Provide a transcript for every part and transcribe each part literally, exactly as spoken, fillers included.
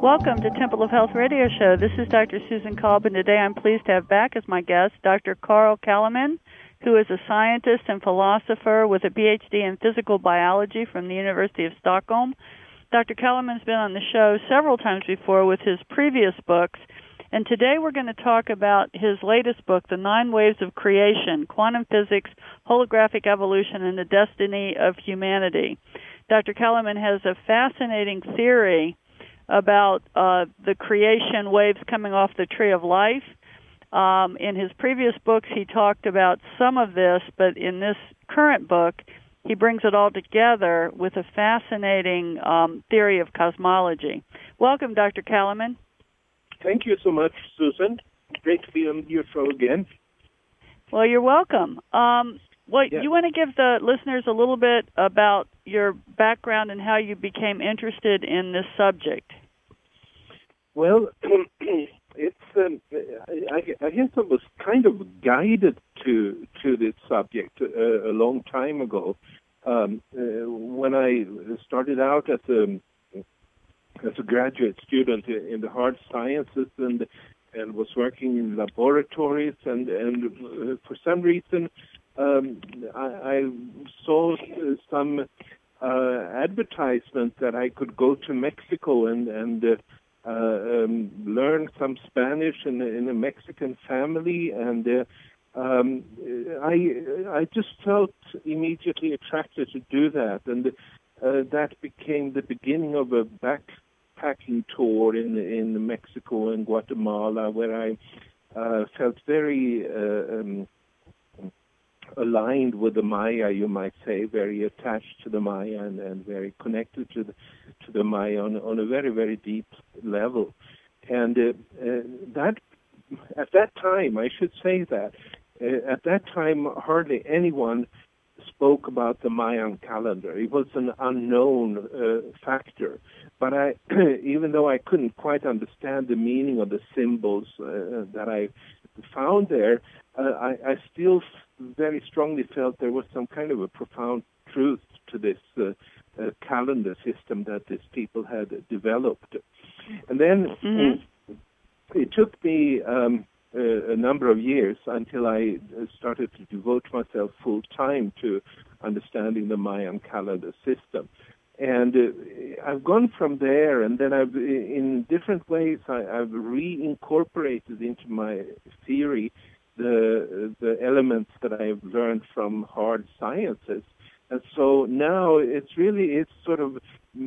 Welcome to Temple of Health Radio Show. This is Doctor Susan Kolb, and today I'm pleased to have back as my guest Doctor Carl Calleman, who is a scientist and philosopher with a P H D in physical biology from the University of Stockholm. Doctor Calleman's been on the show several times before with his previous books, and today we're going to talk about his latest book, The Nine Waves of Creation, Quantum Physics, Holographic Evolution, and the Destiny of Humanity. Doctor Calleman has a fascinating theory about uh, the creation waves coming off the tree of life. Um, in his previous books, he talked about some of this, but in this current book, he brings it all together with a fascinating um, theory of cosmology. Welcome, Doctor Calleman. Thank you so much, Susan. Great to be on your show again. Well, you're welcome. Um, well, yeah. You want to give the listeners a little bit about your background and how you became interested in this subject? Well, it's um, I, I guess I was kind of guided to to this subject uh, a long time ago um, uh, when I started out as a as a graduate student in the hard sciences and and was working in laboratories and and uh, for some reason um, I, I saw some uh, advertisement that I could go to Mexico and and uh, uh, um, learn some Spanish in, in a Mexican family, and uh, um, I I just felt immediately attracted to do that, and uh, that became the beginning of a backpacking tour in in Mexico and Guatemala, where I uh, felt very uh, um, aligned with the Maya, you might say, very attached to the Maya and, and very connected to the to the Maya on, on a very, very deep level. And uh, uh, that, at that time, I should say that, uh, at that time, hardly anyone spoke about the Mayan calendar. It was an unknown uh, factor. But I, even though I couldn't quite understand the meaning of the symbols uh, that I found there, uh, I, I still very strongly felt there was some kind of a profound truth to this uh, uh, calendar system that these people had developed. And then mm-hmm. it took me um, a, a number of years until I started to devote myself full time to understanding the Mayan calendar system. And uh, I've gone from there, and then I've, in different ways, I, I've reincorporated into my theory the the elements that I've learned from hard sciences. And so now it's really, it's sort of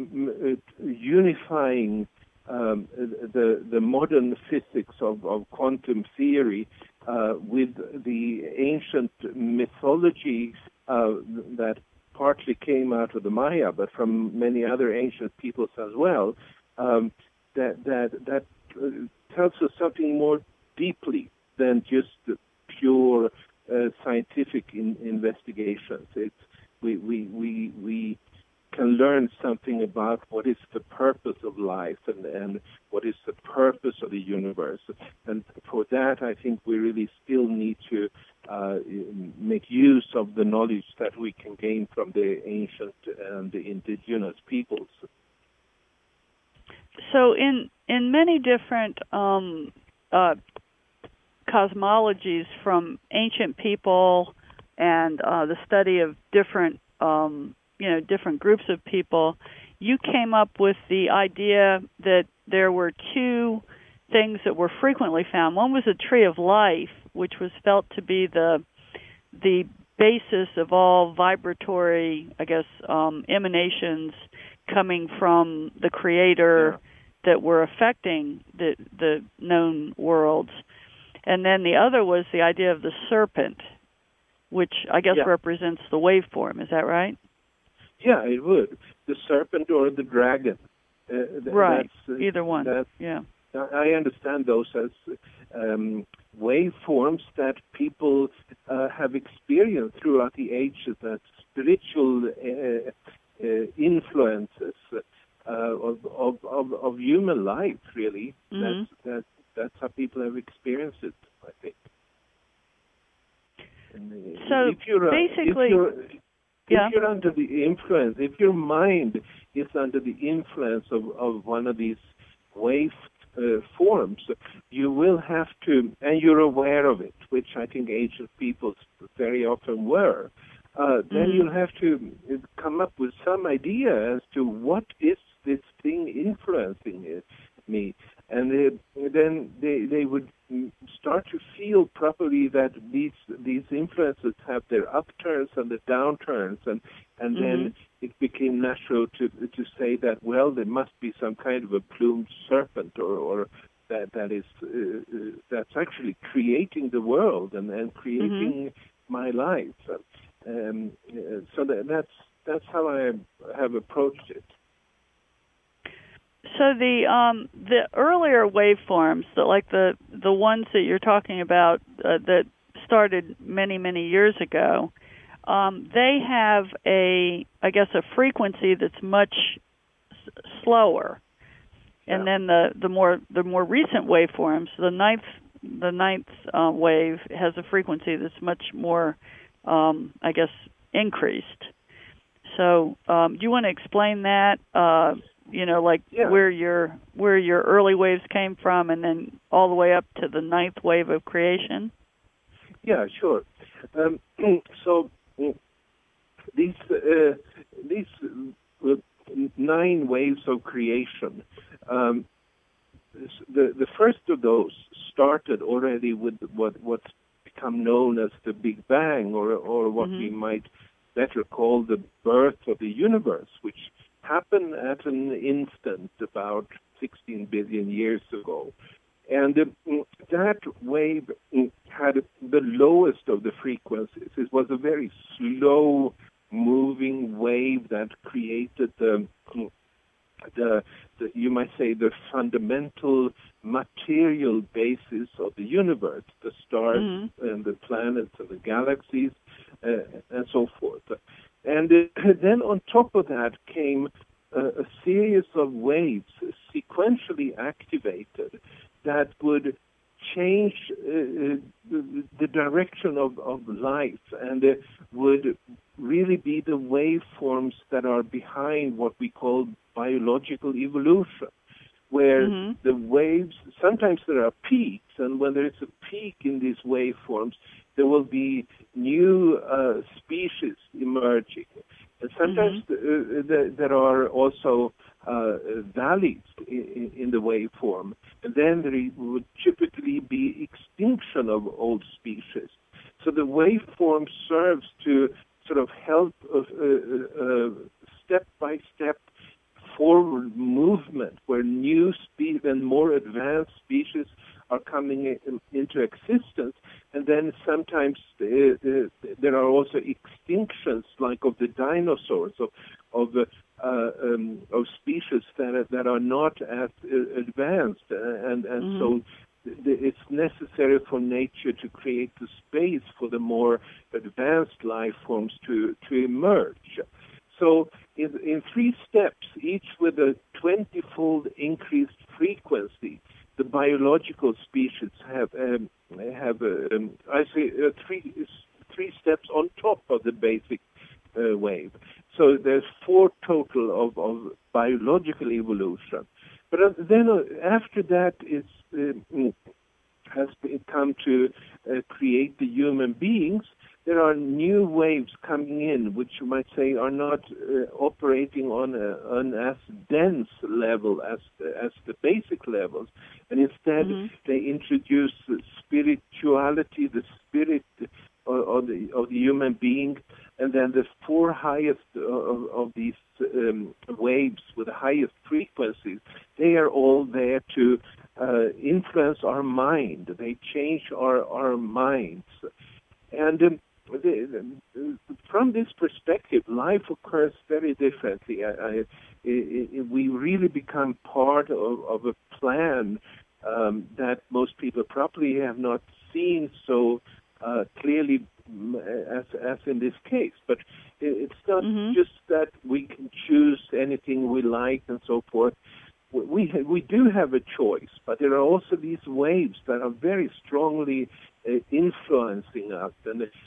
unifying um, the the modern physics of, of quantum theory uh, with the ancient mythology uh, that partly came out of the Maya, but from many other ancient peoples as well, um, that that that uh, tells us something more deeply than just pure uh, scientific in, investigations. It's we we we we can learn something about what is the purpose of life and and what is the purpose of the universe. And for that, I think we really still need to uh, make use of the knowledge that we can gain from the ancient and the indigenous peoples. So, in in many different um, uh, cosmologies from ancient people and uh, the study of different, um, you know, different groups of people, you came up with the idea that there were two things that were frequently found. One was a tree of life, which was felt to be the the basis of all vibratory, I guess, um, emanations coming from the Creator yeah. that were affecting the the known worlds. And then the other was the idea of the serpent, which I guess yeah. represents the waveform. Is that right? Yeah, it would. The serpent or the dragon. Uh, th- right. That's, uh, Either one. That's, yeah. I understand those as um, waveforms that people uh, have experienced throughout the ages, that spiritual uh, uh, influences uh, of, of, of, of human life, really. Mm-hmm. That's, that's, that's how people have experienced it, I think. And, uh, so if you're, basically... If you're, Yeah. If you're under the influence, if your mind is under the influence of, of one of these wave uh, forms, you will have to, and you're aware of it, which I think ancient peoples very often were, uh, then Mm-hmm. you'll have to come up with some idea as to what is this thing influencing it, me. And they, then they, they would start to feel properly that these these influences have their upturns and the downturns, and and Mm-hmm. then it became natural to to say that, well, there must be some kind of a plumed serpent, or, or that that is uh, uh, that's actually creating the world and, and creating mm-hmm. my life. Um, uh, so that, that's that's how I have approached it. So the um, the earlier waveforms, the, like the the ones that you're talking about uh, that started many many years ago, um, they have a I guess a frequency that's much s- slower, yeah. And then the, the more the more recent waveforms, the ninth the ninth uh, wave has a frequency that's much more um, I guess increased. So um, do you want to explain that? Uh, You know, like yeah. where your where your early waves came from, and then all the way up to the ninth wave of creation. Yeah, sure. Um, so these uh, these uh, nine waves of creation. Um, the the first of those started already with what what's become known as the Big Bang, or or what mm-hmm. we might better call the birth of the universe, which happened at an instant about sixteen billion years ago. And uh, that wave had the lowest of the frequencies. It was a very slow-moving wave that created the, the, the, you might say, the fundamental material basis of the universe, the stars mm-hmm. and the planets and the galaxies, uh, and so forth. And uh, then on top of that came uh, a series of waves sequentially activated that would change uh, the, the direction of, of life, and uh, would really be the waveforms that are behind what we call biological evolution, where mm-hmm. the waves, sometimes there are peaks, and when there is a peak in these waveforms, there will be new uh, species emerging. And sometimes mm-hmm. uh, the, there are also uh, valleys in, in the waveform. And then there would typically be extinction of old species. So the waveform serves to sort of help uh, uh, step-by-step forward movement where new species and more advanced species are coming in, into existence. And then sometimes uh, uh, there are also extinctions, like of the dinosaurs, of of, uh, uh, um, of species that are, that are not as uh, advanced, uh, and and mm-hmm. so th- it's necessary for nature to create the space for the more advanced life forms to to emerge. So in, in three steps, each with a twenty-fold increased frequency, the biological species have um, have uh, um, I say uh, three three steps on top of the basic uh, wave. So there's four total of, of biological evolution. But uh, then uh, after that, it's uh, has come to uh, create the human beings. There are new waves coming in, which you might say are not uh, operating on a, an as dense level as as the basic levels, and instead mm-hmm. they introduce spirituality, the spirit of, of the of the human being, and then the four highest of, of these um, waves with the highest frequencies. They are all there to uh, influence our mind. They change our our minds, and. Um, The, the, from this perspective, life occurs very differently. I, I, I, we really become part of, of a plan um, that most people probably have not seen so uh, clearly as, as in this case. But it's not mm-hmm. just that we can choose anything we like and so forth. We we do have a choice, but there are also these waves that are very strongly uh, influencing us, and it,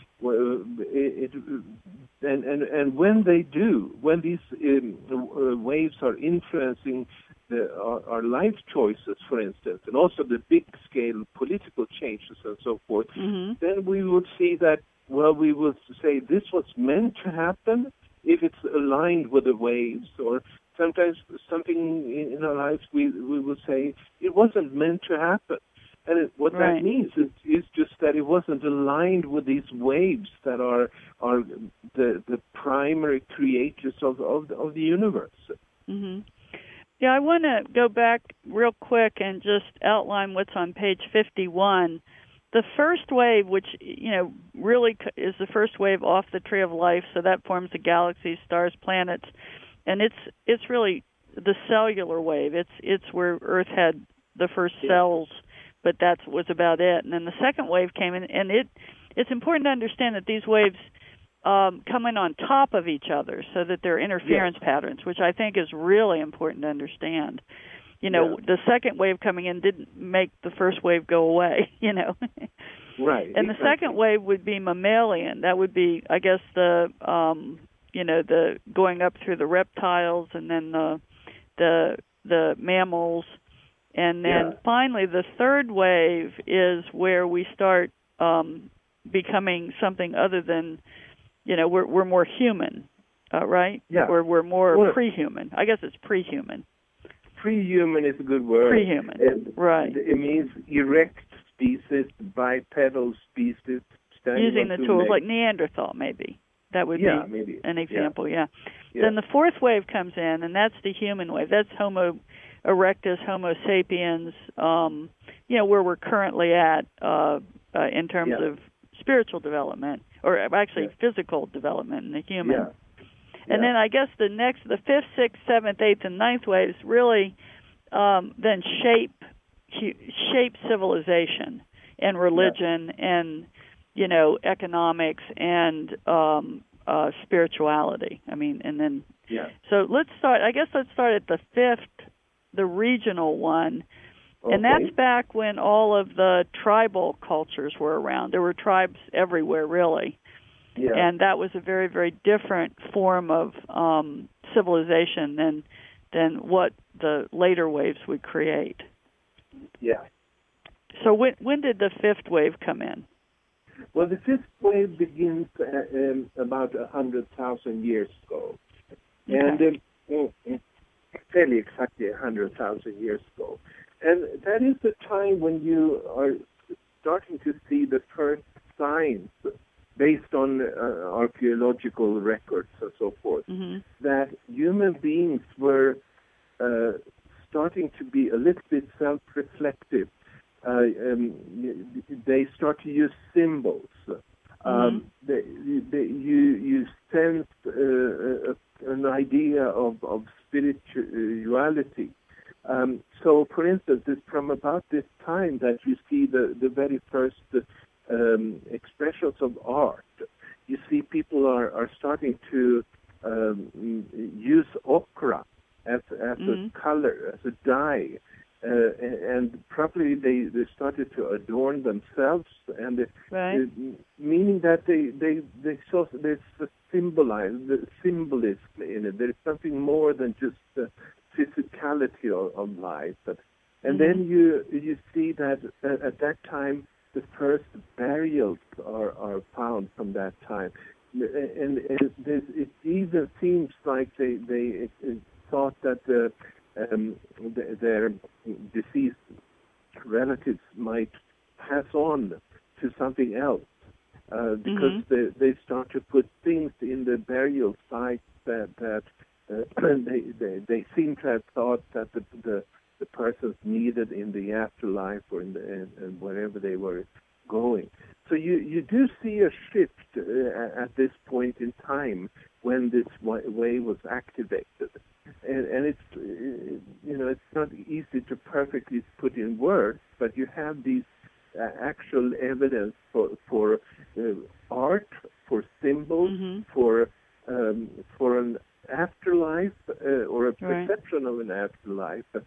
it, and, and and when they do, when these um, uh, waves are influencing the, our, our life choices, for instance, and also the big-scale political changes and so forth, mm-hmm. then we would see that, well, we would say this was meant to happen if it's aligned with the waves, or sometimes something in our lives we, we would say it wasn't meant to happen. And it, what right. that means is, is just that it wasn't aligned with these waves that are are the the primary creators of of, of the universe. Mm-hmm. Yeah, I want to go back real quick and just outline what's on page fifty-one. The first wave, which you know really is the first wave off the tree of life, so that forms the galaxies, stars, planets, and it's it's really the cellular wave. It's it's where Earth had the first yeah. cells. But that was about it. And then the second wave came in, and it it's important to understand that these waves um, come in on top of each other so that they're interference yes. patterns, which I think is really important to understand. You know, yeah. the second wave coming in didn't make the first wave go away, you know. Right. And the exactly. second wave would be mammalian. That would be, I guess, the, um, you know, the going up through the reptiles and then the the the mammals. And then yeah. finally, the third wave is where we start um, becoming something other than, you know, we're we're more human, uh, right? Yeah. Or we're more well, pre-human. I guess it's pre-human. Pre-human is a good word. Pre-human, it, right. It means erect species, bipedal species. Using the tools, legs. like Neanderthal, maybe. That would yeah, be maybe. an example, yeah. yeah. Then the fourth wave comes in, and that's the human wave. That's Homo erectus, Homo sapiens, um, you know, where we're currently at uh, uh, in terms yeah. of spiritual development, or actually yeah. physical development in the human. Yeah. And yeah. then I guess the next, the fifth, sixth, seventh, eighth, and ninth waves really um, then shape shape civilization and religion yeah. and, you know, economics and um, uh, spirituality. I mean, and then, yeah. so let's start, I guess let's start at the fifth, the regional one, okay. and that's back when all of the tribal cultures were around. There were tribes everywhere, really, yeah. and that was a very, very different form of um, civilization than than what the later waves would create. Yeah. So when when did the fifth wave come in? Well, the fifth wave begins uh, um, about a hundred thousand years ago, okay. and. Um, fairly exactly one hundred thousand years ago. And that is the time when you are starting to see the first signs, based on uh, archaeological records and so forth, mm-hmm. that human beings were uh, starting to be a little bit self-reflective. Uh, um, they start to use symbols. Mm-hmm. Um, they, they, you, you sense uh, a an idea of, of spirituality. Um, so, for instance, it's from about this time that you see the, the very first um, expressions of art. You see people are, are starting to um, use ochre as, as mm-hmm. a color, as a dye. Uh, and probably they, they started to adorn themselves, and they, right. uh, meaning that they they they saw there's a symbolize the symbolism in it. There's something more than just the physicality of, of life. But, and mm-hmm. then you you see that uh, at that time the first burials are, are found from that time, and, and it, it even seems like they they it, it thought that the Um, th- their deceased relatives might pass on to something else uh, because mm-hmm. they, they start to put things in the burial sites that that uh, they, they they seem to have thought that the the, the persons needed in the afterlife or in the in, in wherever they were going. So you, you do see a shift uh, at this point in time when this way was activated. And, and it's, you know, it's not easy to perfectly put in words, but you have these uh, actual evidence for, for uh, art, for symbols, mm-hmm. for um, for an afterlife uh, or a right. perception of an afterlife.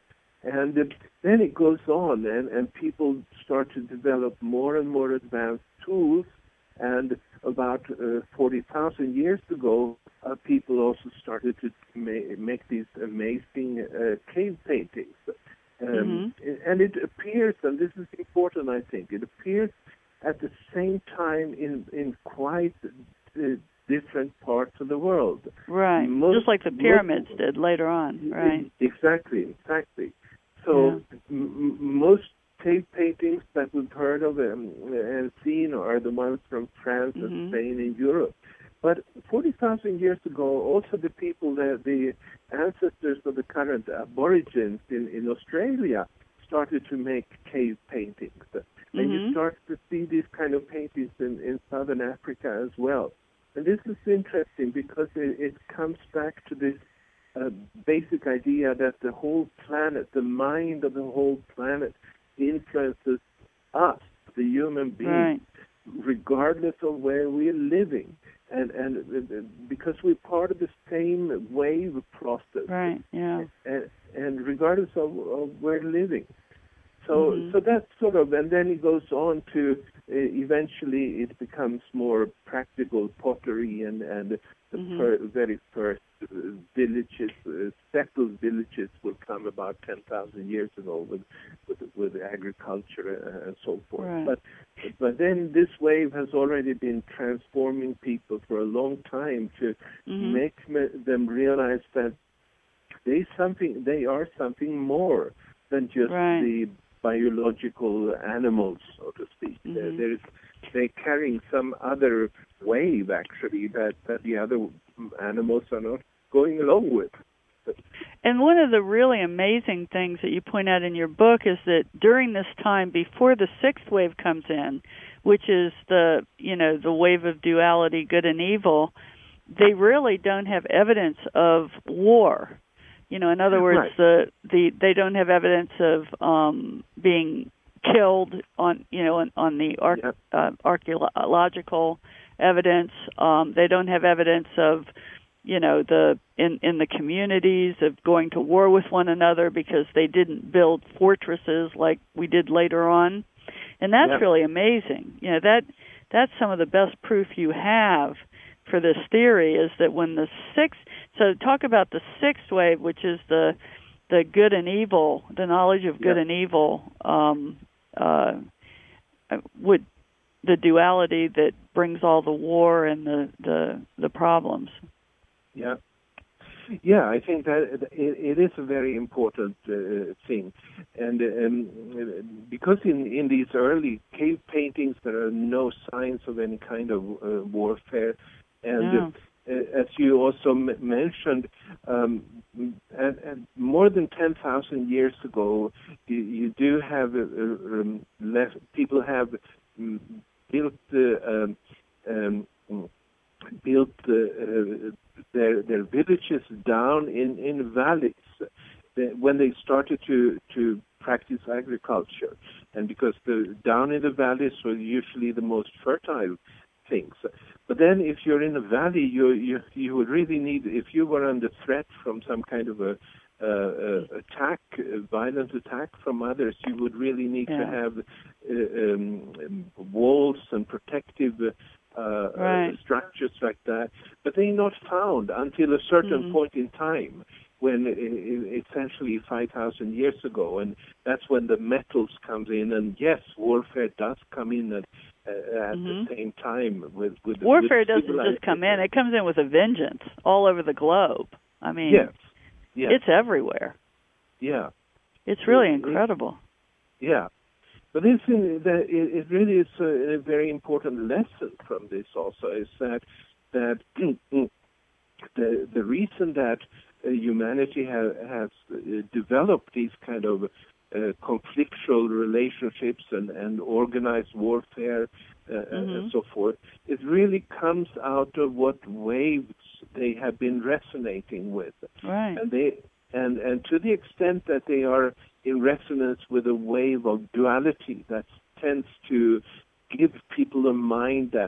And uh, then it goes on, and, and people start to develop more and more advanced tools. And about uh, forty thousand years ago, uh, people also started to ma- make these amazing uh, cave paintings. Um, mm-hmm. And it appears, and this is important, I think, it appears at the same time in, in quite uh, different parts of the world. Right, most, just like the pyramids most, did later on, right? Exactly, exactly. So yeah. m- most cave paintings that we've heard of um, and seen are the ones from France mm-hmm. and Spain and Europe. But forty thousand years ago, also the people, the, the ancestors of the current Aborigines in, in Australia started to make cave paintings. Mm-hmm. And you start to see these kind of paintings in, in southern Africa as well. And this is interesting because it, it comes back to this uh, basic idea that the whole planet, the mind of the whole planet, influences us, the human being, right. regardless of where we're living. And, and uh, because we're part of the same wave process. Right, yeah. And, and regardless of, of where we're living. So, mm-hmm. so that's sort of, and then it goes on to, uh, eventually it becomes more practical pottery and, and the mm-hmm. per, very first uh, villages, uh, settled villages will come about ten thousand years ago with, with, with agriculture and so forth. Right. But, but then this wave has already been transforming people for a long time to mm-hmm. make them realize that they something, they are something more than just right. the biological animals, so to speak. Mm-hmm. There, there's, they're carrying some other wave, actually, that, that the other animals are not going along with. And one of the really amazing things that you point out in your book is that during this time, before the sixth wave comes in, which is the, you know, the wave of duality, good and evil, they really don't have evidence of war. You know, in other words, right. the, the they don't have evidence of um, being killed on, you know, on, on the ar- yep. uh, archaeological evidence. Um, they don't have evidence of, you know, the in, in the communities of going to war with one another because they didn't build fortresses like we did later on. And that's yep. really amazing. You know, that that's some of the best proof you have for this theory is that when the sixth, so talk about the sixth wave, which is the the good and evil, the knowledge of good yep. and evil, um, uh, would the duality that brings all the war and the the, the problems. Yeah, yeah. I think that it, it is a very important uh, thing, and um, because in, in these early cave paintings there are no signs of any kind of uh, warfare, and no. uh, as you also m- mentioned, um, and, and more than ten thousand years ago, you, you do have uh, um, less people have um, built uh, um, um, built uh, uh, their their villages down in, in valleys when they started to, to practice agriculture, and because the down in the valleys were usually the most fertile things. But then, if you're in a valley, you you you would really need, if you were under threat from some kind of a uh, uh, attack, a violent attack from others, you would really need yeah. to have uh, um, walls and protective uh, right. uh, structures like that. But they're not found until a certain mm-hmm. point in time, when uh, essentially five thousand years ago, and that's when the metals comes in, and yes, warfare does come in at, uh, at mm-hmm. the same time. With, with warfare with doesn't just come in; it comes in with a vengeance all over the globe. I mean, yes, yes. it's everywhere. Yeah, it's really it, incredible. It, yeah, but it's in, that it, it really is a, a very important lesson from this. Also, is that that the the reason that Uh, humanity ha- has uh, developed these kind of uh, conflictual relationships and, and organized warfare uh, mm-hmm. and so forth, it really comes out of what waves they have been resonating with. Right. And they and, and to the extent that they are in resonance with a wave of duality that tends to give people a mind that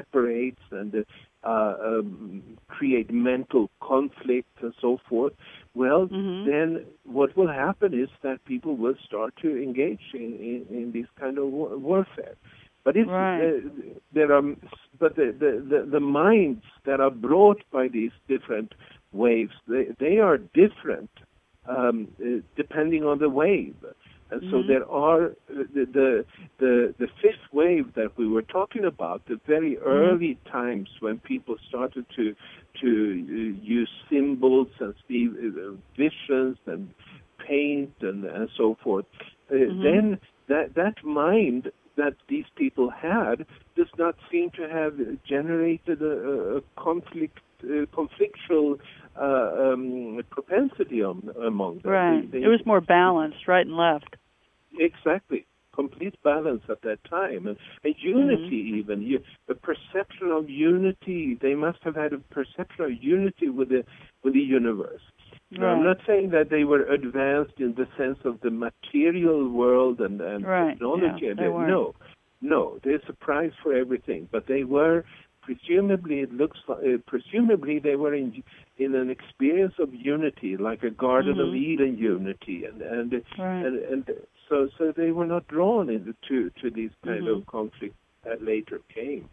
separates and uh, Uh, um, create mental conflict and so forth, well, mm-hmm. then what will happen is that people will start to engage in, in, in this kind of war- warfare. But it's, right. uh, there are, but the, the, the, the minds that are brought by these different waves, they, they are different um, uh, depending on the wave. And mm-hmm. so there are uh, the, the the the fifth wave that we were talking about, the very early mm-hmm. times when people started to to uh, use symbols and see uh, visions and paint and, and so forth. Uh, mm-hmm. Then that that mind that these people had does not seem to have generated a, a conflict, uh, conflictual uh, um, propensity on, among them. Right. They, they, it was more balanced, right and left. Exactly. Complete balance at that time. And, and unity mm-hmm. even. You, the perception of unity, they must have had a perception of unity with the, with the universe. Now, right. I'm not saying that they were advanced in the sense of the material world and, and right. technology. Yeah, they no, no, there's a price for everything. But they were, presumably, it looks like, uh, presumably they were in in an experience of unity, like a Garden mm-hmm. of Eden unity, and and right. and, and so so they were not drawn into to, to these kind mm-hmm. of conflicts that later came.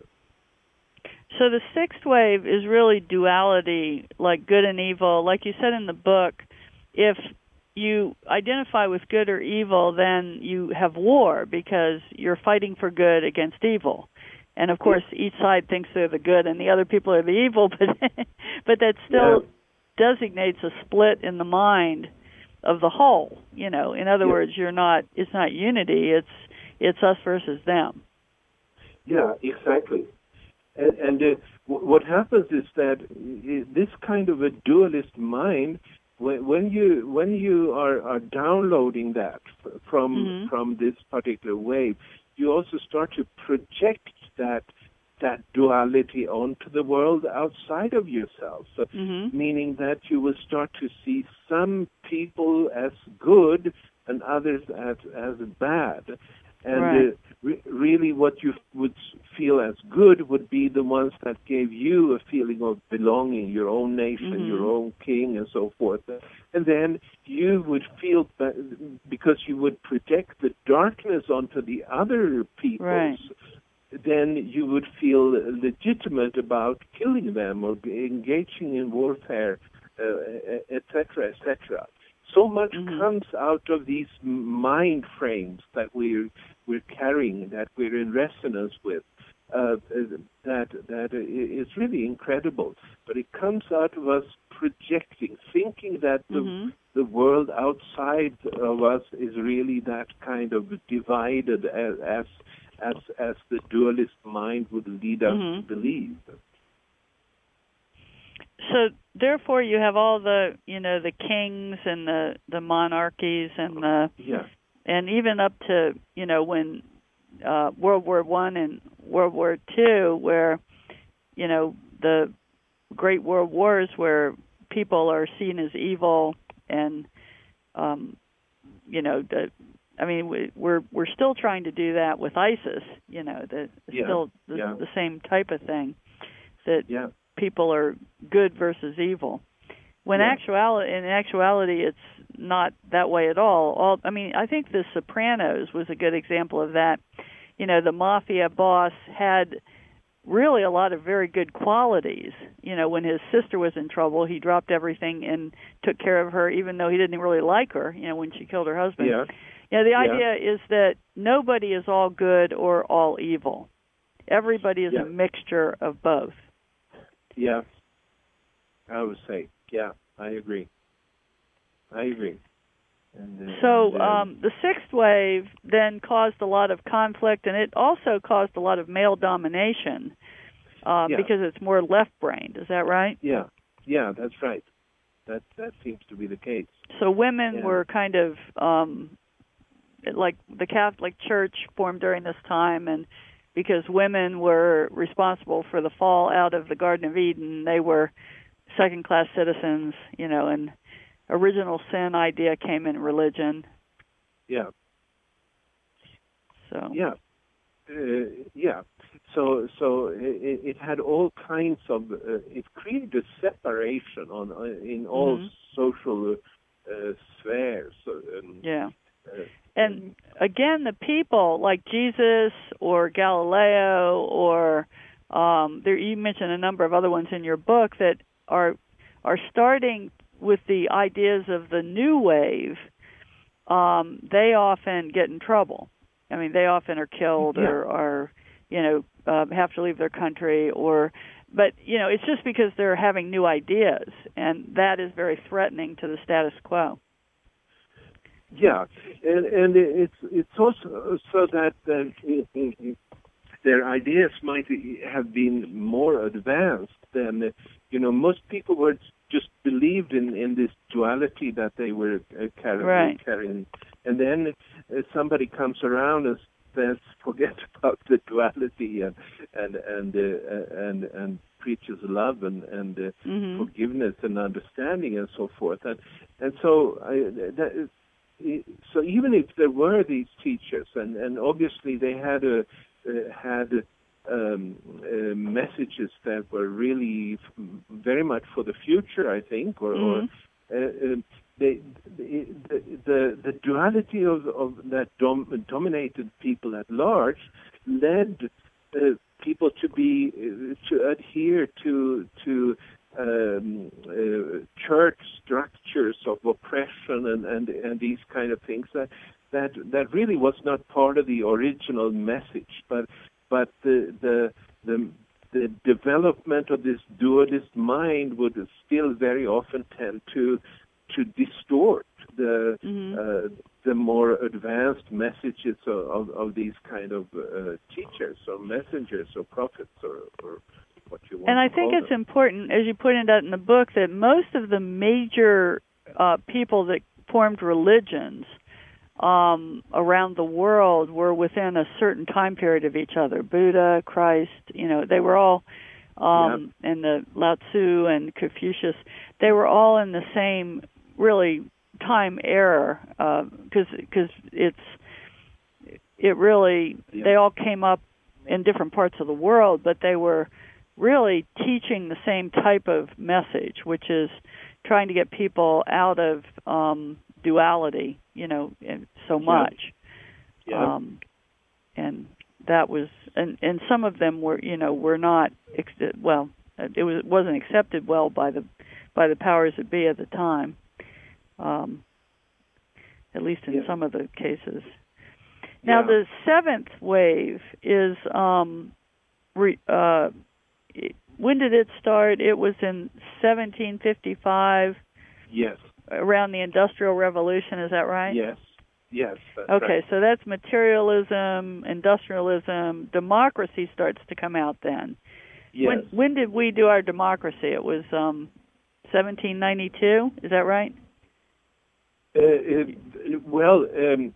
So the sixth wave is really duality, like good and evil. Like you said in the book, if you identify with good or evil, then you have war because you're fighting for good against evil. And, of course, each side thinks they're the good and the other people are the evil, but but that still yeah. designates a split in the mind of the whole. You know, in other yeah. words, you're not. It's not unity. It's it's us versus them. Yeah, exactly. And, and uh, w- what happens is that uh, this kind of a dualist mind, when, when you when you are, are downloading that f- from mm-hmm. from this particular wave, you also start to project that that duality onto the world outside of yourself. So, mm-hmm. meaning that you will start to see some people as good and others as as bad. And right. uh, re- really what you would feel as good would be the ones that gave you a feeling of belonging, your own nation, mm-hmm. your own king, and so forth. And then you would feel, that because you would project the darkness onto the other peoples, right. then you would feel legitimate about killing them or engaging in warfare, uh, et cetera, et cetera. So much mm-hmm. comes out of these mind frames that we're we're carrying, that we're in resonance with, uh, that that is really incredible. But it comes out of us projecting, thinking that the mm-hmm. the world outside of us is really that kind of divided as as as, as the dualist mind would lead us mm-hmm. to believe. So therefore, you have all the, you know, the kings and the, the monarchies and the yeah. and even up to, you know, when uh, World War One and World War Two, where, you know, the great world wars where people are seen as evil and, um, you know, the, I mean, we, we're we're still trying to do that with ISIS. You know, the yeah. still the, yeah. the same type of thing that. Yeah. People are good versus evil. When yeah. actuality, in actuality, it's not that way at all. All, I mean, I think The Sopranos was a good example of that. You know, the mafia boss had really a lot of very good qualities. You know, when his sister was in trouble, he dropped everything and took care of her, even though he didn't really like her. You know, when she killed her husband. Yeah. You know, the yeah. idea is that nobody is all good or all evil. Everybody is yeah. a mixture of both. Yeah, I would say, yeah, I agree. I agree. And, uh, so and, uh, um, the sixth wave then caused a lot of conflict, and it also caused a lot of male domination uh, yeah. because it's more left-brained. Is that right? Yeah, yeah, that's right. That that seems to be the case. So women yeah. were kind of um, like the Catholic Church formed during this time, and because women were responsible for the fall out of the Garden of Eden, they were second-class citizens, you know, and original sin idea came in religion. Yeah. So. Yeah. Uh, yeah. so so it, it had all kinds of uh, it created a separation on uh, in all mm-hmm. social uh, spheres. Um, yeah. uh, And again, the people like Jesus or Galileo or um, there, you mentioned a number of other ones in your book that are are starting with the ideas of the new wave. Um, they often get in trouble. I mean, they often are killed yeah. or, or you know, uh, have to leave their country. Or, but you know, it's just because they're having new ideas, and that is very threatening to the status quo. Yeah, and and it's it's also so that uh, their ideas might have been more advanced than, you know, most people were just believed in, in this duality that they were uh, carrying, right. carrying. And then uh, somebody comes around and says, forget about the duality and and and uh, and, and preaches love and and uh, mm-hmm. forgiveness and understanding and so forth. And and so I, that, so even if there were these teachers, and, and obviously they had a uh, had um, uh, messages that were really f- very much for the future, I think, or, mm-hmm. or uh, uh, they, the, the the duality of, of that dom- dominated people at large led uh, people to be uh, to adhere to to um, uh, church structures of oppression and, and, and these kind of things that that that really was not part of the original message, but but the the the, the development of this dualist mind would still very often tend to to distort the mm-hmm. uh, the more advanced messages of, of, of these kind of uh, teachers or messengers or prophets or, or what you want and I to think call it's them. important, as you pointed out in the book, that most of the major uh, people that formed religions um, around the world were within a certain time period of each other. Buddha, Christ, you know, they were all, um, yep. and the Lao Tzu and Confucius, they were all in the same, really, time era, because uh, because it's, it really, yep. they all came up in different parts of the world, but they were really teaching the same type of message, which is trying to get people out of um, duality, you know, so much. Yeah. Yeah. Um, and that was, and, and some of them were, you know, were not, well, it was it wasn't accepted well by the by the powers that be at the time, um, at least in yeah. some of the cases. Now, yeah. the seventh wave is, um, re, uh, when did it start? It was in seventeen fifty-five. Yes. Around the Industrial Revolution, is that right? Yes. Yes. That's okay, right. So that's materialism, industrialism, democracy starts to come out then. Yes. When, when did we do our democracy? It was um, seventeen ninety-two, is that right? Uh, it, well, um,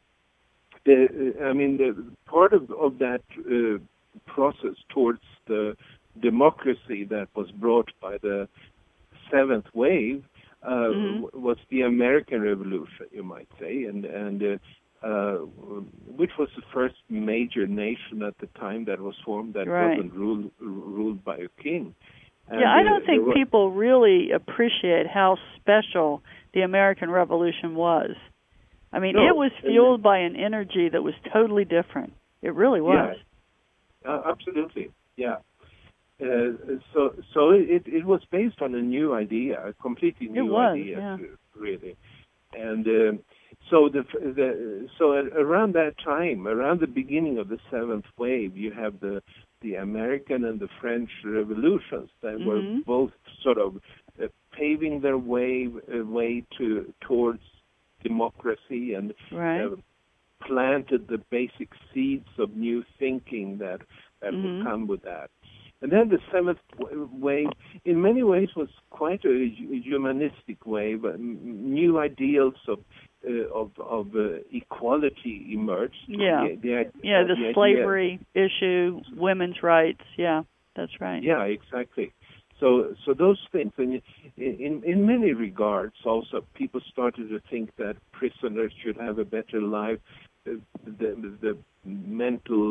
the, I mean, the part of, of that uh, process towards the democracy that was brought by the seventh wave uh, mm-hmm. w- was the American Revolution, you might say, and and uh, uh, which was the first major nation at the time that was formed that right. wasn't ruled ruled by a king. And, yeah, I don't uh, think was, people really appreciate how special the American Revolution was. I mean, no, it was fueled by an energy that was totally different. It really was. Yeah, uh, absolutely. Yeah. Uh, so, so it it was based on a new idea, a completely new it was, idea, yeah. really. And uh, so the the so around that time, around the beginning of the seventh wave, you have the the American and the French revolutions that mm-hmm. were both sort of uh, paving their way uh, way to towards democracy and right. uh, planted the basic seeds of new thinking that that mm-hmm. would come with that. And then the seventh wave, in many ways, was quite a humanistic wave. New ideals of uh, of, of uh, equality emerged. Yeah, the, the, yeah, the, the slavery idea. issue, women's rights. Yeah, that's right. Yeah, exactly. So, so those things, and in in many regards, also people started to think that prisoners should have a better life. The the, the mental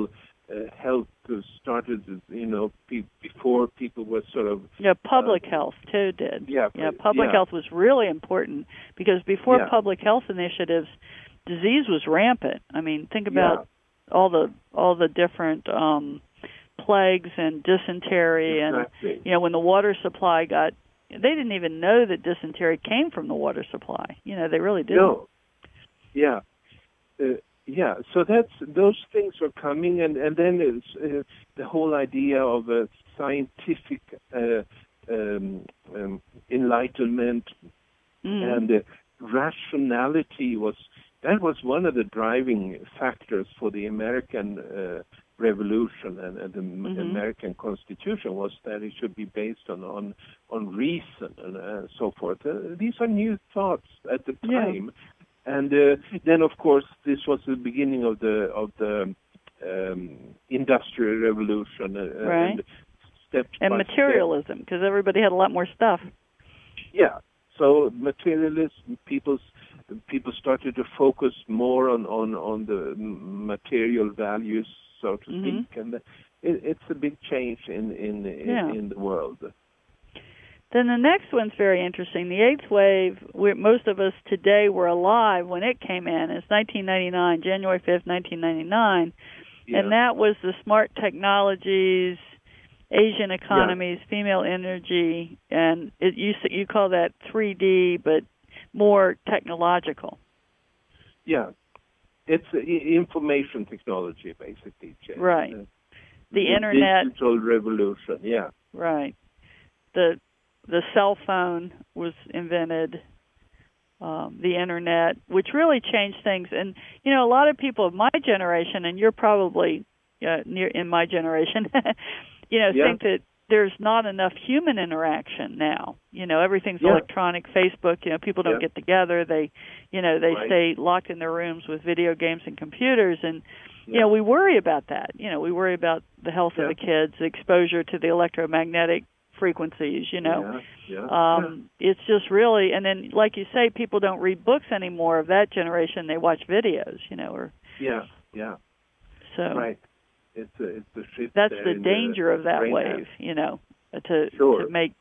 uh, health started, you know, pe- before people were sort of... Yeah, public uh, health, too, did. Yeah, yeah public yeah. health was really important because before yeah. public health initiatives, disease was rampant. I mean, think about yeah. all the all the different um, plagues and dysentery, exactly. and, you know, when the water supply got... They didn't even know that dysentery came from the water supply. You know, they really didn't. No. Yeah. Uh, yeah. So that's those things are coming, and and then it's, uh, the whole idea of a scientific uh, um, um, enlightenment mm. and uh, rationality was that was one of the driving factors for the American uh, Revolution and, and the mm-hmm. American Constitution was that it should be based on on, on reason and uh, so forth. Uh, these are new thoughts at the time, yeah. and uh, then of course this was the beginning of the of the um, Industrial Revolution, uh, right? And, step and by materialism, because everybody had a lot more stuff. Yeah. So materialism, people's people started to focus more on, on, on the material values, so to mm-hmm. speak, and it, it's a big change in in in, yeah. in the world. Then the next one's very interesting. The eighth wave, we're, most of us today were alive when it came in. It's nineteen ninety-nine, January fifth, nineteen ninety-nine, Yeah. and that was the smart technologies, Asian economies, yeah. female energy, and it, you you call that three D, but more technological. Yeah, it's uh, information technology, basically. Right. Uh, the, the internet. Digital revolution, yeah. Right. The the cell phone was invented, um, the internet, which really changed things. And, you know, a lot of people of my generation, and you're probably uh, near in my generation, you know, yeah. think that there's not enough human interaction now. You know, everything's yeah. electronic, Facebook, you know, people don't yeah. get together. They, you know, they right. stay locked in their rooms with video games and computers. And, yeah. you know, we worry about that. You know, we worry about the health yeah. of the kids, the exposure to the electromagnetic frequencies, you know. Yeah. Yeah. Um, yeah. It's just really, and then, like you say, people don't read books anymore of that generation. They watch videos, you know. Or Yeah, yeah. So. Right. It's a, it's a shift. That's the danger the of that wave, app. you know, to sure. to make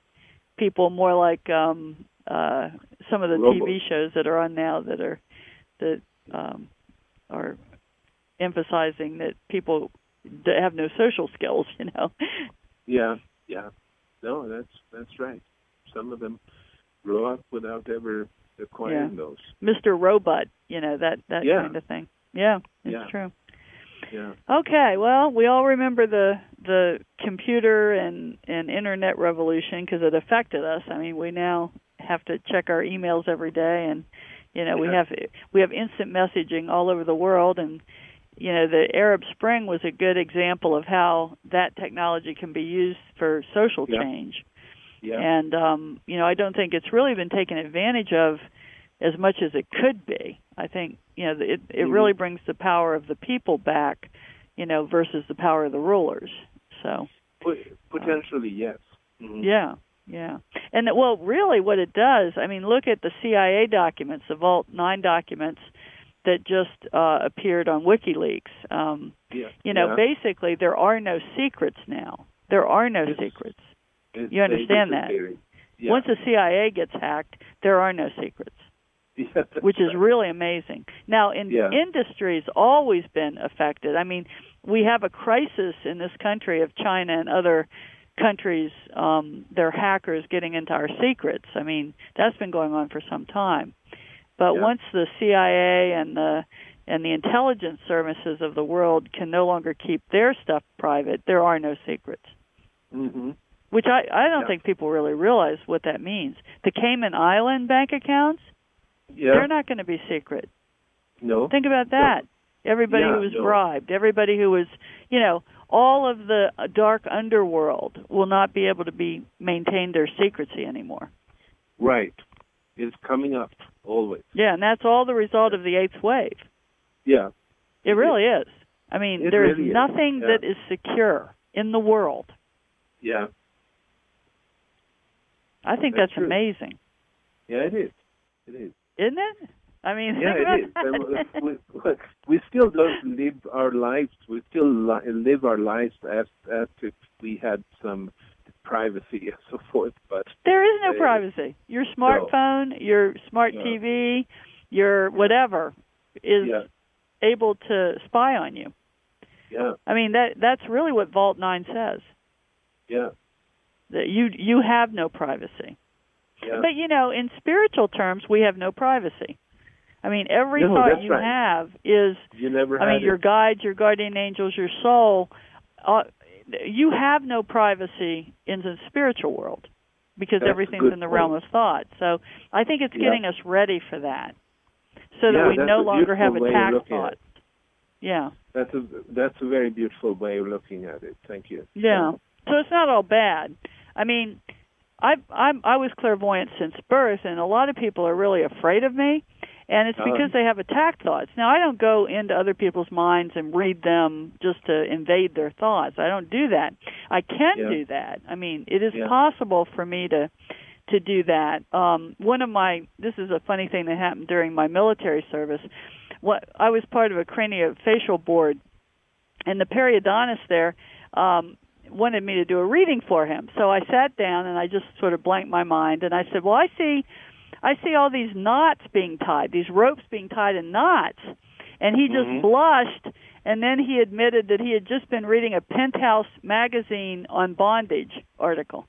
people more like um, uh, some of the Robots. T V shows that are on now that are that um, are emphasizing that people that have no social skills, you know. Yeah, yeah. No, that's that's right. Some of them grow up without ever acquiring yeah. those. Mister Robot, you know, that that yeah. kind of thing. Yeah, it's yeah. true. Yeah. Okay, well, we all remember the the computer and, and internet revolution because it affected us. I mean, we now have to check our emails every day, and you know, yeah. we have we have instant messaging all over the world, and you know, the Arab Spring was a good example of how that technology can be used for social yeah. change. Yeah. And um, you know, I don't think it's really been taken advantage of as much as it could be. I think, you know, it it mm-hmm. really brings the power of the people back, you know, versus the power of the rulers. So potentially, uh, yes. Mm-hmm. Yeah, yeah. And well, really, what it does, I mean, look at the C I A documents, the Vault nine documents that just uh, appeared on WikiLeaks. Um, yeah. You know, yeah. basically, there are no secrets now. There are no it's, secrets. It's you understand that? Yeah. Once the C I A gets hacked, there are no secrets. Yeah, which is right. really amazing. Now, in yeah. industry's always been affected. I mean, we have a crisis in this country of China and other countries, um, their hackers getting into our secrets. I mean, that's been going on for some time. But yeah. once the C I A and the and the intelligence services of the world can no longer keep their stuff private, there are no secrets. Mm-hmm. Which I, I don't yeah. think people really realize what that means. The Cayman Island bank accounts, yeah. they're not going to be secret. No. Think about that. No. Everybody yeah, who was no. bribed, everybody who was, you know, all of the dark underworld will not be able to be maintain their secrecy anymore. Right. It's coming up always. Yeah, and that's all the result of the eighth wave. Yeah. It, it really is. is. I mean, it there's really nothing is. Yeah. that is secure in the world. Yeah. I think that's, that's amazing. Yeah, it is. It is. Isn't it? I mean, yeah, think it is. about we, we still don't live live our lives. We still li- live our lives as as if we had some privacy and so forth. But there is no uh, privacy. Your smartphone, no. your smart no. T V, your whatever is yeah. able to spy on you. Yeah. I mean, that that's really what Vault nine says. Yeah. That you you have no privacy. Yeah. But, you know, in spiritual terms, we have no privacy. I mean, every no, thought you right. have is, you never I mean, had your it. guides, your guardian angels, your soul, uh, you have no privacy in the spiritual world because That's everything's in the point. realm of thought. So I think it's yeah. getting us ready for that so yeah, that we no longer have attack thoughts. Yeah. That's a, that's a very beautiful way of looking at it. Thank you. Yeah. So it's not all bad. I mean, I I'm, I was clairvoyant since birth, and a lot of people are really afraid of me, and it's because uh, they have attack thoughts. Now, I don't go into other people's minds and read them just to invade their thoughts. I don't do that. I can yeah. do that. I mean, it is yeah. possible for me to to do that. Um, one of my this is a funny thing that happened during my military service. What I was part of a craniofacial board, and the periodontist there. Um, wanted me to do a reading for him. So I sat down and I just sort of blanked my mind and I said, well, I see I see all these knots being tied, these ropes being tied in knots. And he just mm-hmm. blushed, and then he admitted that he had just been reading a Penthouse magazine on bondage article.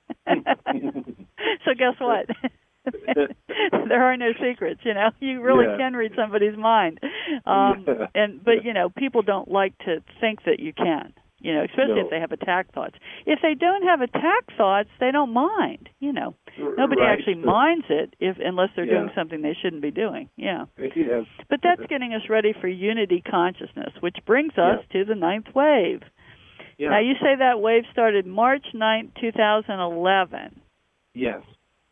So guess what? There are no secrets, you know. You really yeah. can read somebody's mind. Um, yeah. and but, you know, people don't like to think that you can. You know, especially no. if they have attack thoughts. If they don't have attack thoughts, they don't mind. You know, nobody right. actually minds it if unless they're yeah. doing something they shouldn't be doing. Yeah. yeah. But that's getting us ready for unity consciousness, which brings us yeah. to the ninth wave. Yeah. Now, you say that wave started March ninth, two thousand eleven. Yes.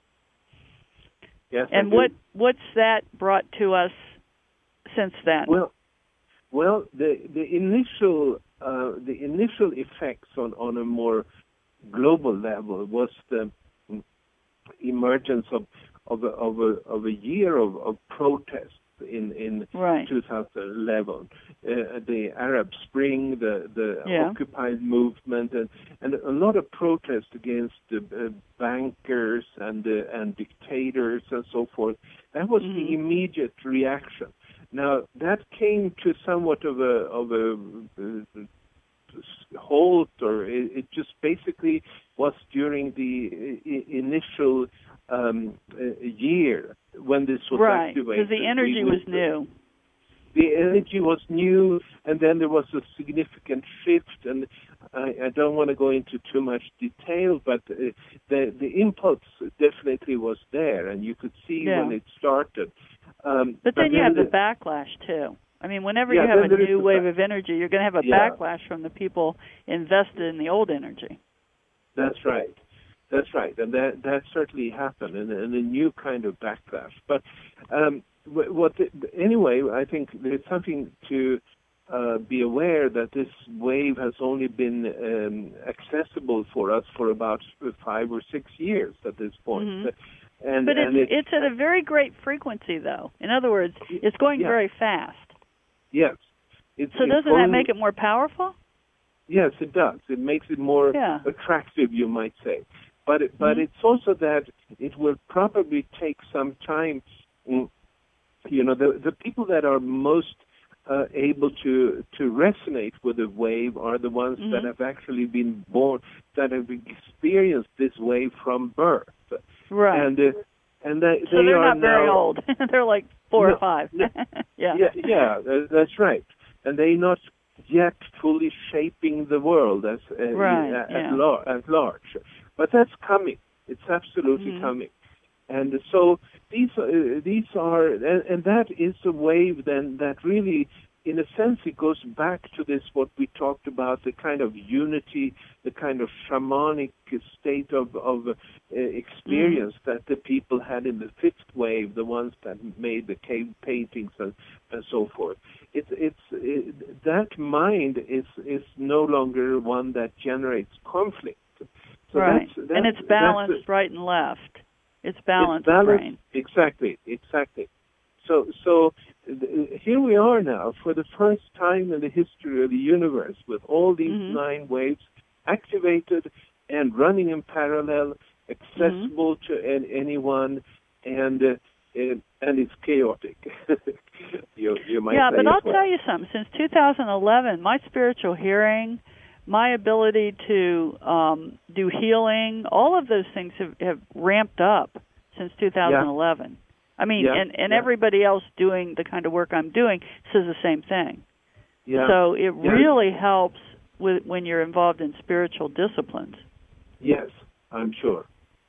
Yes. And what what's that brought to us since then? Well, well, the the initial. Uh, the initial effects on, on a more global level was the emergence of of a, of a, of a year of, of protests in in right. two thousand eleven, uh, the Arab Spring, the the yeah. Occupy movement, and, and a lot of protest against the uh, bankers and uh, and dictators and so forth. That was mm-hmm. the immediate reaction. Now that came to somewhat of a of a uh, halt, or it, it just basically was during the I- initial um, uh, year when this was right, activated. Because the energy was new. The energy was new, and then there was a significant shift, and I, I don't want to go into too much detail, but uh, the the impulse definitely was there, and you could see yeah. when it started. Um, but, but then you then have the, the backlash, too. I mean, whenever yeah, you have a new wave ba- of energy, you're going to have a yeah. backlash from the people invested in the old energy. That's right. That's right. And that that certainly happened, and, and a new kind of backlash. But um, what the, anyway, I think there's something to uh, be aware that this wave has only been um, accessible for us for about five or six years at this point. Mm-hmm. And, but and it's, it, it's at a very great frequency, though. In other words, it's going yeah. very fast. Yes. It's, so it's doesn't going, that make it more powerful? Yes, it does. It makes it more yeah. attractive, you might say. But it, but mm-hmm. it's also that it will probably take some time. You know, the the people that are most uh, able to to resonate with the wave are the ones mm-hmm. that have actually been born, that have experienced this wave from birth. Right. And uh, and they, so they they're are not very now, old. They're like four no, or five. no, yeah. Yeah, yeah, that's right. And they're not yet fully shaping the world as uh, right, at, yeah. lar- at large. But that's coming. It's absolutely mm-hmm. coming. And so these uh, these are, and, and that is a wave then that really, in a sense, it goes back to this, what we talked about, the kind of unity, the kind of shamanic state of, of uh, experience mm-hmm. that the people had in the fifth wave, the ones that made the cave paintings and, and so forth. It's it's it, that mind is is no longer one that generates conflict. So right, that's, that's, and it's balanced that's, right and left. It's balanced, it's balanced brain. Exactly, exactly. So, so th- here we are now, for the first time in the history of the universe, with all these mm-hmm. nine waves activated and running in parallel, accessible mm-hmm. to an, anyone, and uh, and, and it's chaotic. you, you might yeah, say but I'll well. tell you something. Since two thousand eleven, my spiritual hearing, my ability to um, do healing, all of those things have, have ramped up since two thousand eleven. Yeah. I mean, yeah. and, and yeah. everybody else doing the kind of work I'm doing says the same thing. Yeah. So it yeah. really helps with when you're involved in spiritual disciplines. Yes, I'm sure.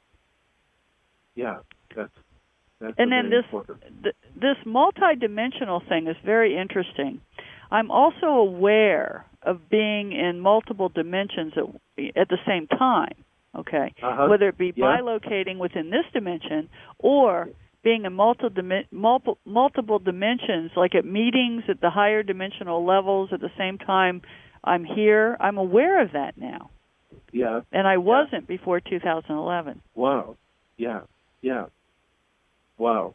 Yeah, that's that's and then this important. th- this multidimensional thing is very interesting. I'm also aware of being in multiple dimensions at, at the same time. Okay, uh-huh. whether it be yeah. bilocating within this dimension or being in multiple, multiple multiple dimensions, like at meetings at the higher dimensional levels at the same time I'm here. I'm aware of that now. Yeah. And I wasn't yeah. before two thousand eleven. Wow. Yeah. Yeah. Wow.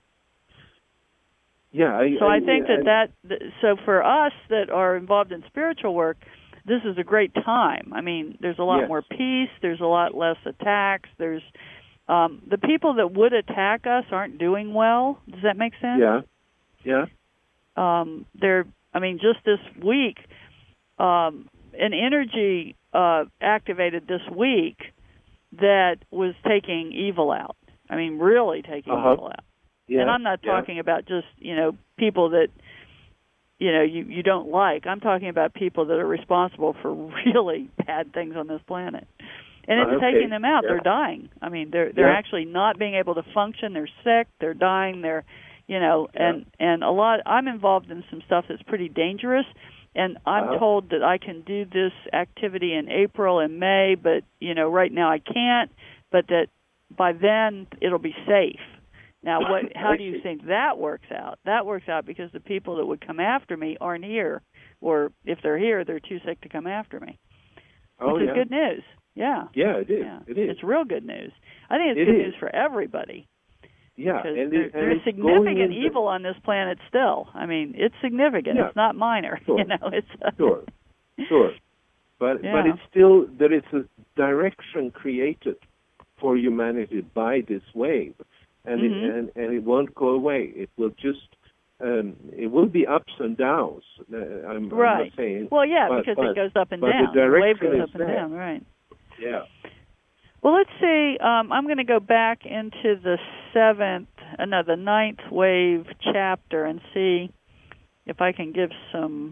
Yeah. I, so I, I think I, that that, so for us that are involved in spiritual work, this is a great time. I mean, there's a lot yes. more peace. There's a lot less attacks. There's um, the people that would attack us aren't doing well. Does that make sense? Yeah. Yeah. Um, they're. I mean, just this week, um, an energy uh, activated this week that was taking evil out. I mean, really taking uh-huh. evil out. Yeah. And I'm not yeah. talking about just, you know, people that, you know, you, you don't like. I'm talking about people that are responsible for really bad things on this planet. And it's uh, okay. taking them out. Yeah. They're dying. I mean, they're they're yeah. actually not being able to function. They're sick. They're dying. They're, you know, yeah. and, and a lot, I'm involved in some stuff that's pretty dangerous. And I'm uh-huh. told that I can do this activity in April and May, but, you know, right now I can't, but that by then it'll be safe. Now, what? How do you think that works out? That works out because the people that would come after me aren't here, or if they're here, they're too sick to come after me, which oh, is yeah. good news. Yeah. Yeah, it is. Yeah. It is. It's real good news. I think it's it good is. news for everybody. Yeah, Because and there, it, and there's it's significant into, evil on this planet still. I mean, it's significant. Yeah. It's not minor. Sure. You know, it's uh, sure, sure. But yeah. but it's still there is a direction created for humanity by this wave, and mm-hmm. it, and and it won't go away. It will just um, it will be ups and downs. Uh, I'm, right. I'm not saying. Well, yeah, but, because but, it goes up and but down. The, the wave direction goes up is and there. down. Right. Yeah. Well, let's see. Um, I'm going to go back into the seventh, uh, no, the ninth wave chapter and see if I can give some.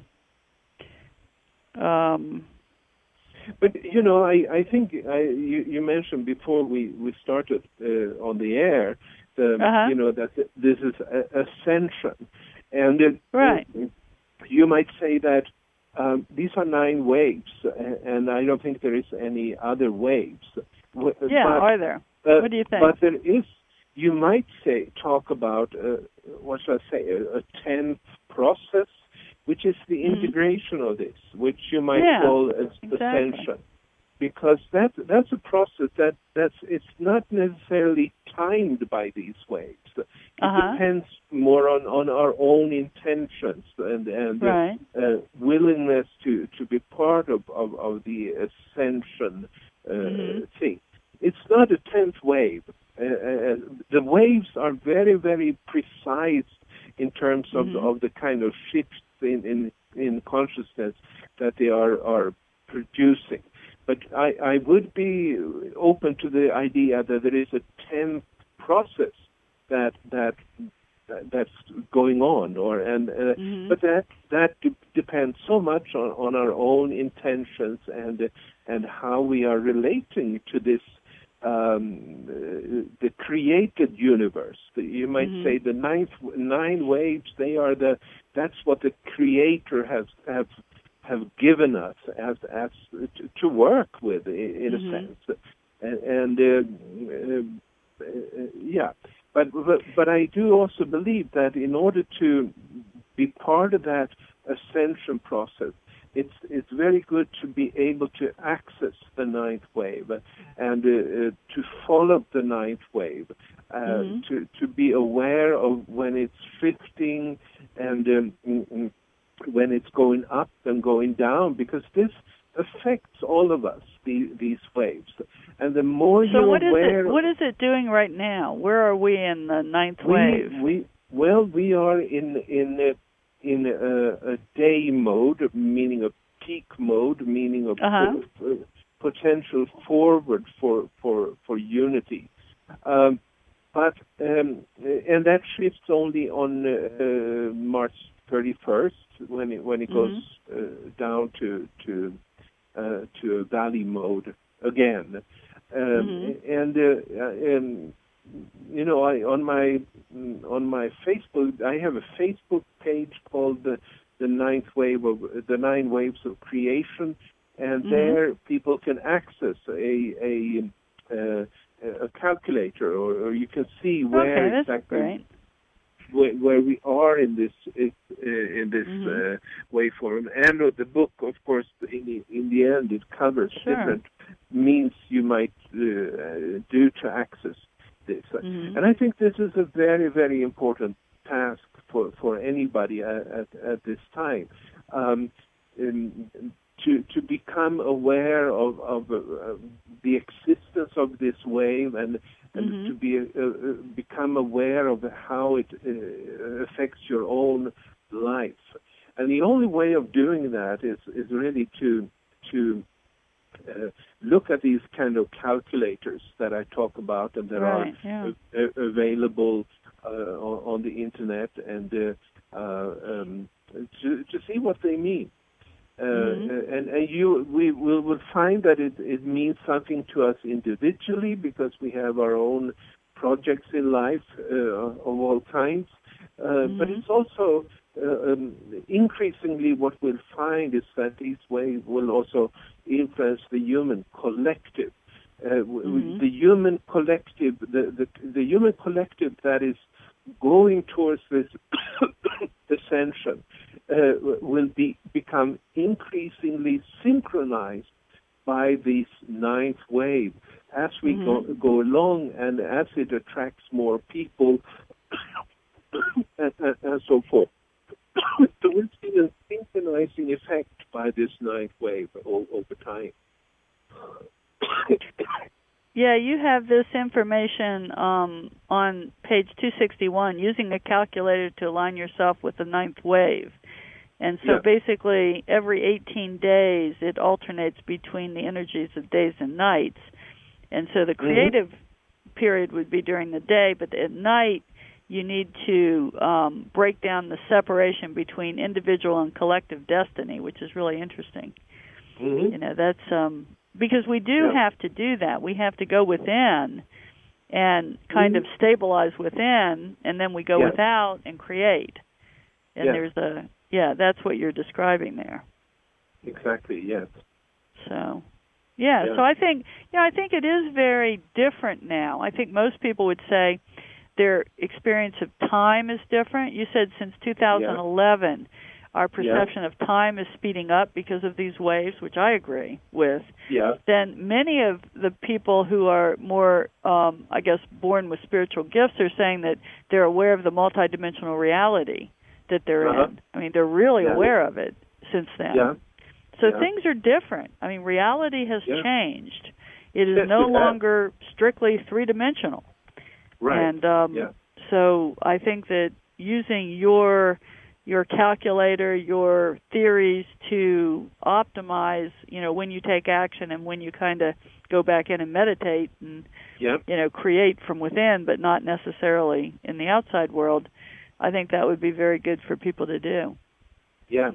Um, but you know, I I think I, you you mentioned before we we started uh, on the air, the, uh-huh. you know that this is a, ascension, and it, right. It, you might say that. Um, these are nine waves, and I don't think there is any other waves. Yeah, but, are there? Uh, what do you think? But there is, you might say, talk about, uh, what shall I say, a, a tenth process, which is the mm-hmm. integration of this, which you might yeah, call as exactly. ascension. Because that that's a process that that's it's not necessarily timed by these waves. It uh-huh. depends more on, on our own intentions and and right. uh, uh, willingness to, to be part of, of, of the ascension uh, mm-hmm. thing. It's not a tenth wave. Uh, uh, the waves are very very precise in terms of mm-hmm. of the kind of shifts in, in, in consciousness that they are are producing. But I, I would be open to the idea that there is a tenth process that that, that that's going on, or and uh, mm-hmm. but that that de- depends so much on, on our own intentions and uh, and how we are relating to this um, uh, the created universe. You might mm-hmm. say the ninth nine waves. They are the that's what the Creator has have. have given us as as to, to work with, in mm-hmm. a sense, and, and uh, uh, yeah, but, but but I do also believe that in order to be part of that ascension process, it's it's very good to be able to access the ninth wave and uh, uh, to follow the ninth wave, uh, mm-hmm. to to be aware of when it's shifting and um, when it's going up and going down, because this affects all of us, the, these waves. And the more so you're what is aware... It, what is it doing right now? Where are we in the ninth we, wave? We, well, we are in in a, in a, a day mode, meaning a peak mode, meaning a uh-huh. p- potential forward for, for, for unity. Um, but um, and that shifts only on uh, March thirty-first when it when it mm-hmm. goes uh, down to to uh, to a valley mode again. Um, mm-hmm. And uh, and you know, I on my on my Facebook, I have a Facebook page called the the ninth wave of the nine waves of creation, and mm-hmm. there people can access a a uh, a calculator, or, or you can see where okay, exactly where, where we are in this uh, in this mm-hmm. uh, waveform. And uh, the book, of course, in the, in the end, it covers sure. different means you might uh, do to access this. Mm-hmm. And I think this is a very, very important task for, for anybody at, at, at this time. Um, in, to to become aware of, of uh, the existence of this wave, and and mm-hmm. to be uh, uh, become aware of how it uh, affects your own life. And the only way of doing that is is really to to uh, look at these kind of calculators that I talk about, and that right, are yeah. uh, available uh, on, on the internet, and uh, uh, um, to to see what they mean. Uh, mm-hmm. and, and you, we will will find that it, it means something to us individually, because we have our own projects in life uh, of all kinds. Uh, mm-hmm. But it's also uh, um, increasingly what we'll find is that these waves will also influence the human collective. Uh, mm-hmm. The human collective, the, the the human collective that is going towards this ascension, uh, will be become increasingly synchronized by this ninth wave as we mm-hmm. go, go along, and as it attracts more people, and, and, and so forth. So we'll see a synchronizing effect by this ninth wave o- over time. Yeah, you have this information um, on page two sixty-one, using a calculator to align yourself with the ninth wave. And so yeah. basically every eighteen days it alternates between the energies of days and nights. And so the creative mm-hmm. period would be during the day, but at night you need to um, break down the separation between individual and collective destiny, which is really interesting. Mm-hmm. You know, that's... um. Because we do yeah. have to do that. We have to go within and kind mm-hmm. of stabilize within, and then we go yeah. without and create. And yeah. there's a, yeah, that's what you're describing there. Exactly, yes. So, yeah, yeah. so I think, yeah, I think it is very different now. I think most people would say their experience of time is different. You said since two thousand eleven. Yeah. Our perception yeah. of time is speeding up because of these waves, which I agree with. Yeah. Then many of the people who are more, um, I guess, born with spiritual gifts are saying that they're aware of the multidimensional reality that they're uh-huh. in. I mean, they're really yeah. aware of it since then. Yeah. So yeah. things are different. I mean, reality has yeah. changed. It is yes, no it longer strictly three-dimensional. Right. And um, yeah. so I think that using your your calculator, your theories to optimize, you know, when you take action and when you kind of go back in and meditate and, yep. you know, create from within, but not necessarily in the outside world, I think that would be very good for people to do. Yeah.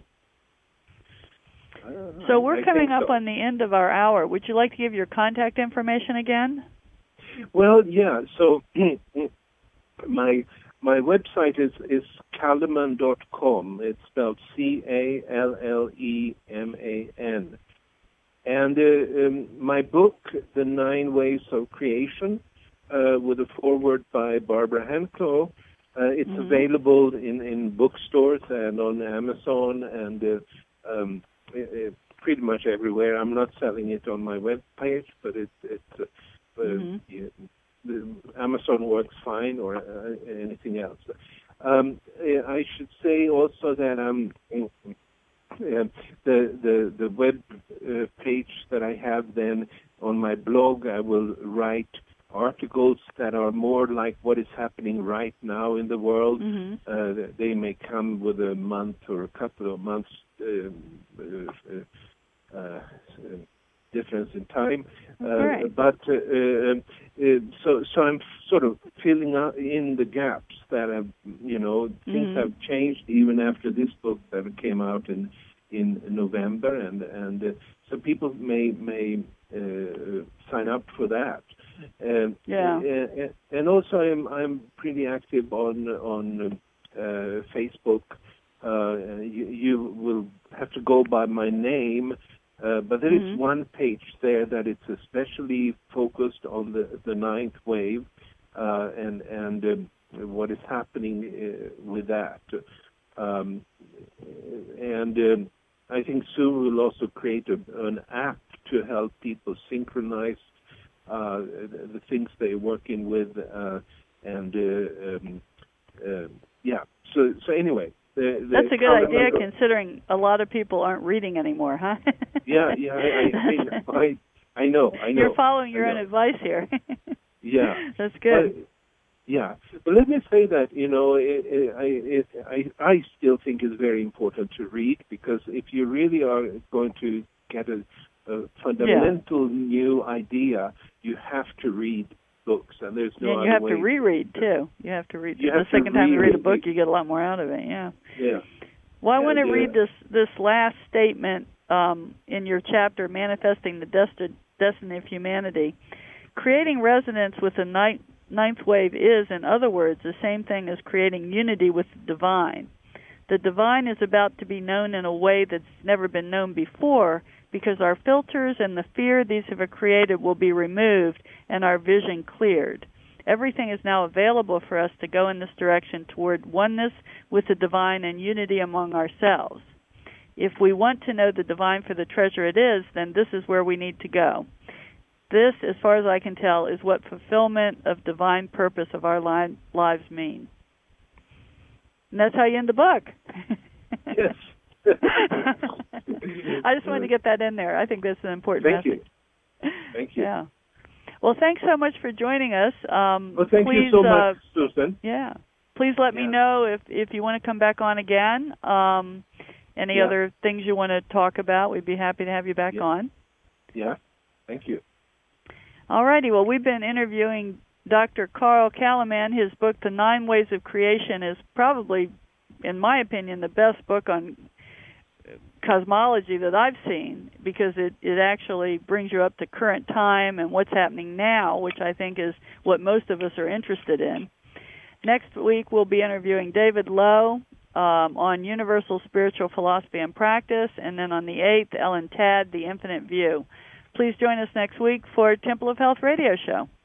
So we're I coming up so. on the end of our hour. Would you like to give your contact information again? Well, yeah. So my my website is is calleman dot com. It's spelled C A L L E M A N. And uh, um, my book, The Nine Waves of Creation, uh, with a foreword by Barbara Hanclough, uh, it's mm-hmm. available in, in bookstores and on Amazon and uh, um, it, pretty much everywhere. I'm not selling it on my web page, but it, it, uh, mm-hmm. uh, yeah, the Amazon works fine, or uh, anything else. Um, I should say also that um, uh, the the the web uh, page that I have then on my blog, I will write articles that are more like what is happening right now in the world. Mm-hmm. Uh, they may come with a month or a couple of months uh, uh, uh, difference in time, uh, right. but uh, uh, uh, so so I'm sort of filling out in the gaps that have, you know, things mm-hmm. have changed even after this book that came out in in November, and and uh, so people may may uh, sign up for that. Uh, yeah. Uh, and also, I'm I'm pretty active on on uh, Facebook. Uh, you, you will have to go by my name, uh, but there mm-hmm. is one page there that it's especially focused on the the ninth wave, uh, and and um, what is happening uh, with that. Um, and um, I think soon we'll also create a, an app to help people synchronize Uh, the, the things they're working with, uh, and uh, um, uh, yeah. So, so anyway, the, the that's a good idea, considering a lot of people aren't reading anymore, huh? yeah, yeah. I, I, I, I know, I know. You're following your own advice here. yeah, that's good. But, yeah, but let me say that you know, it, it, I, it, I, I still think it's very important to read, because if you really are going to get a a fundamental yeah. new idea, you have to read books, and there's no yeah, and other you have way. to reread too. You have to read. You the have second to time you read a reread. book, you get a lot more out of it. Yeah. Yeah. Well, I and, want to uh, read this this last statement um, in your chapter, Manifesting the Desti- Destiny of Humanity. Creating resonance with the ninth, ninth wave is, in other words, the same thing as creating unity with the divine. The divine is about to be known in a way that's never been known before, because our filters and the fear these have created will be removed and our vision cleared. Everything is now available for us to go in this direction toward oneness with the divine and unity among ourselves. If we want to know the divine for the treasure it is, then this is where we need to go. This, as far as I can tell, is what fulfillment of divine purpose of our li- lives mean. And that's how you end the book. Yes. I just wanted to get that in there. I think that's an important thank message. You. Thank you. Yeah. Well, thanks so much for joining us. Um, well, thank please, you so uh, much, Susan. Yeah. Please let yeah. me know if, if you want to come back on again. Um, any yeah. other things you want to talk about, we'd be happy to have you back yeah. on. Yeah. Thank you. All righty. Well, we've been interviewing Doctor Carl Kalaman. His book, The Nine Ways of Creation, is probably, in my opinion, the best book on cosmology that I've seen, because it, it actually brings you up to current time and what's happening now, which I think is what most of us are interested in. Next week, we'll be interviewing David Lowe um, on Universal Spiritual Philosophy and Practice, and then on the eighth, Ellen Tadd, The Infinite View. Please join us next week for Temple of Health Radio Show.